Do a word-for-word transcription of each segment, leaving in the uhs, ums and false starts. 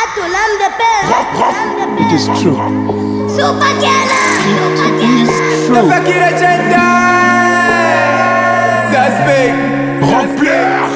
It is true. Super Kiana. It is true. Fakira Chenda. Suspect. Remplir.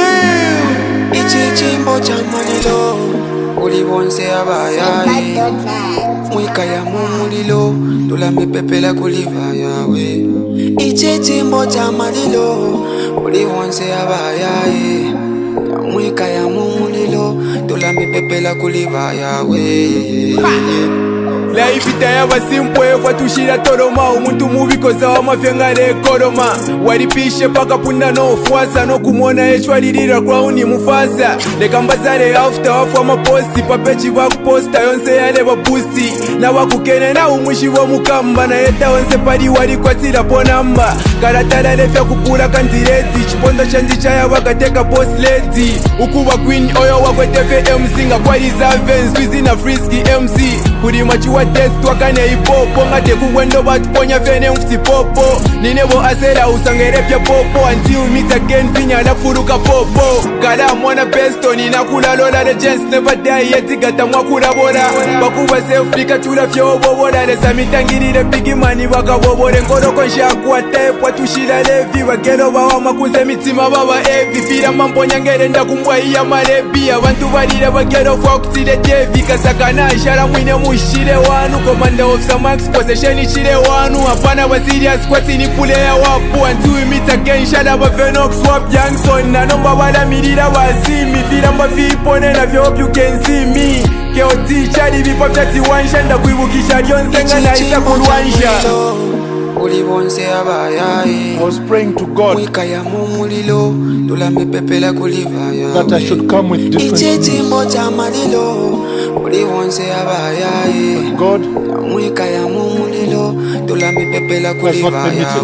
Ichi chimbo cha mulilo ulibonse abaya mwika ya mulilo tulambe pepela kuliva yawe. Ichi chimbo cha mulilo ulibonse abaya mwika ya mulilo tulambe pepela kuliva yawe. Life itayaba simple fatushira toroma umuntu mubi koza wamafyenga rekoroma waripishe paka punda no fuasa no kumona echwalirira crown mufasa leka mbazare after off ama posti papeji bakuposta yonse yale babusti na wakukene na umwishi wo mukamba na yeta onse pari wari kwatira ponamba karatara lefya kupura kandireti chipondo chanji chaya wakateka boss lady ukuba queen oyo wakwetefe M C nga kwa reserve swizi na frisky M C kuri machiwa death twakane ipopo ngate kuwendo batuponya fene mfuti popo ninebo asera usangerepya popo until we meet again pinya na furuka popo kala mwana besto ninakula lola legends never die yet gata mwakula bola bakuba self likatula fyo bobola lesa mitangirire big money bakabobore ngoro konsha kwa type watushira levi bagero bawa makuze mitima baba evi fira mamponya ngere ndakumbwa iya malebi abantu balire bagero fokutire devi kasakana shara mwine mushire wanu komanda of Samax possession chile wanu hapana wa serious kwati ni pule ya wapu until we meet again shala ba Venox wap Youngson na nomba wala mirira wasimi fira mba vipone na vyo hope you can see me keoti chali vipa vyati wansha nda kuibukisha lyonsenga na isa kulwansha ulibonse abaya. I was praying to God mwika ya mulilo tulambe pepela kuliva yawe. that I should come with different Ichi news. chimbo cha mulilo ulibonse abaya. God mwika ya mulilo tulambe pepela kuliva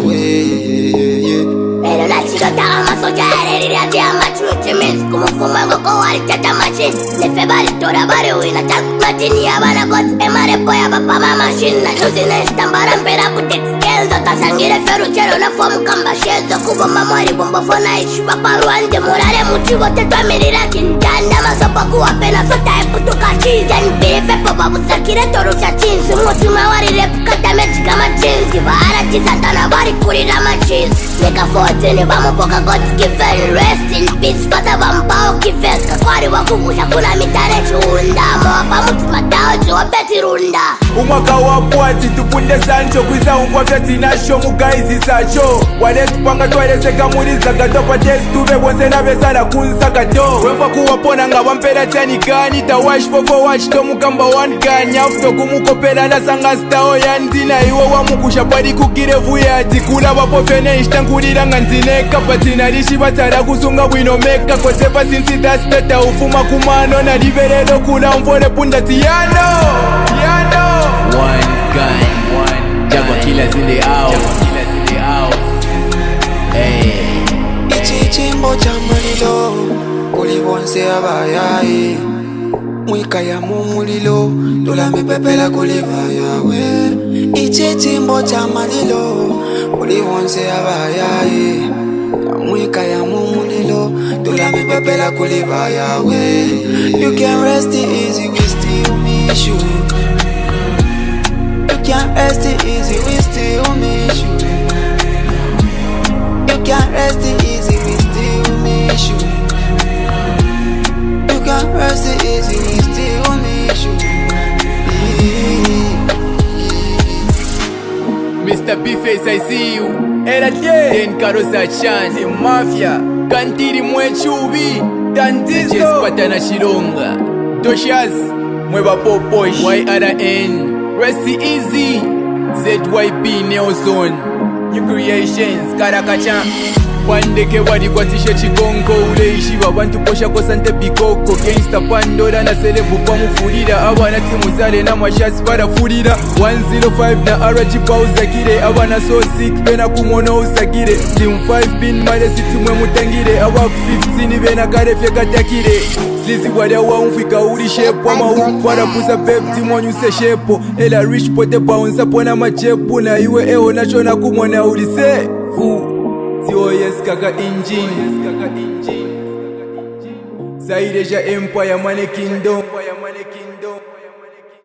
yawe. Pero la chilota amaso ya herida de amachuche mis como fumango ko wali tata machine le fe bari tora bari wina tak matini abana got e mare poya papa mama machine na nuzi na stambara mpera putex keldo tasangire feru chero na fomu kamba shezo kubo mamari bombo fona ishi papa ruande morare muchivo te twa mirira kindanda masopa kuwa pena sota e putuka cheese and beef papa busakire toro cha chinsu muchuma wari rep kata mechi kama chinsi bara chisantana bari kurira machine neka fortune vamos poka God given rest in peace kata vambao kifeka kwari wakubusha kuna mitare chunda mwapa mutima dao juwa peti runda umwaka wapwati tupunde sancho kwisa umfwa vyati nasho mugaizi sacho wale tupanga twaleseka muriza gato kwa test tuve wonse na besala kunsa gato wemfa kuwapona nga wampera chani gani ta wash fofo watch to mukamba one gani afto kumukopela la sanga stao ya ndina iwo wa mukusha pari kukire vuyati kula wapo fene ishtangulira nga ndineka patina rishi batara kusunga bwino meka kosepa sinsi dasteta ufuma kumano na liberelo kula mfole punda tiyano tiyano one gun, one Jagwa killers in the house, killers in the house. Hey. Ichi chimbo cha mulilo ulibonse abaya. mwika ya mulilo tulambe pepela kuliva yawe. Ichi chimbo cha mulilo ulibonse abaya. mwika ya mulilo tulambe pepela kuliva yawe. You can rest easy, we still miss you. You can't rest easy, we still miss you. You can't rest easy, we still miss you. You can't rest easy, we still miss you. Mister B-Face, I see you. Era Den Karosa Chance, Mafia, Kantiri Mwechubi, Tantizo, Jespatana Shilonga, Toshas, Mweba Popoy, Y R N, Resty Easy, Z Y P Neozone, New Creations, Karakacha. Wandeke wadi kwa tishe chigongo ule ishiwa wantu posha kwa sante bikoko gangsta pandora na selebu kwa mufurira awana timu zale na mashasi para furira one oh five na R G pa uzakire awana so sick pena kumono usakire team five pin mare siti mwe mutangire awa fifteen bena karefye katakire slizi wadia wa umfika uli shepo ama upara pusa pep timonyu se shepo ela rich pote bounce pona machepu na iwe eo nachona kumona ulise Fu Oh yes kaka engine Zaire ja empire money kingdom.